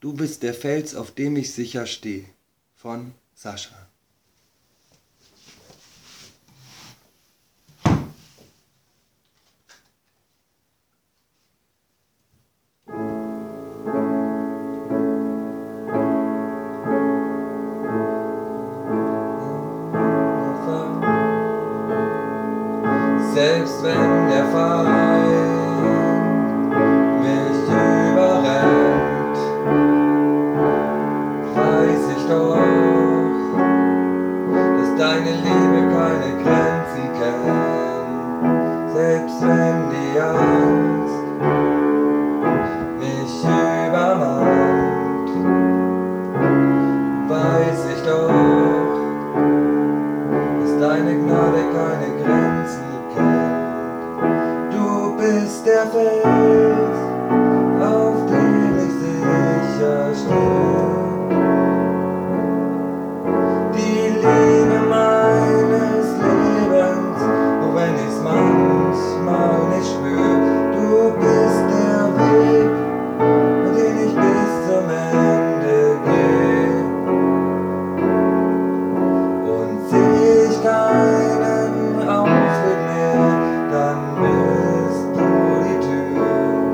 Du bist der Fels, auf dem ich sicher stehe. Von Sascha. Selbst wenn der Feind mich überrennt, weiß ich doch, dass deine Liebe keine Grenzen kennt. Selbst wenn die Angst mich übermannt, weiß ich doch, dass deine Gnade keine Grenzen kennt. Du bist der Fels, auf dem ich sicher stehe. Die Liebe meines Lebens, auch wenn ich's manchmal nicht spür. Du bist der Weg, mit dem ich bis zum Ende gehe. Und seh ich keinen Ausweg mehr, dann bist du die Tür.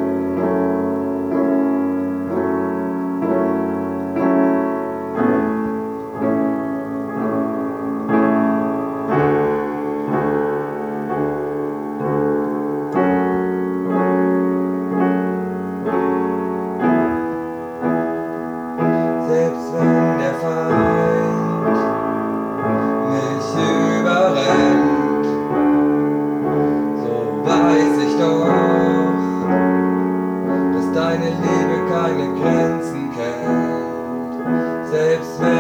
Selbst wenn der Feind mich überrennt, so weiß ich doch, dass deine Liebe keine Grenzen kennt. Selbst wenn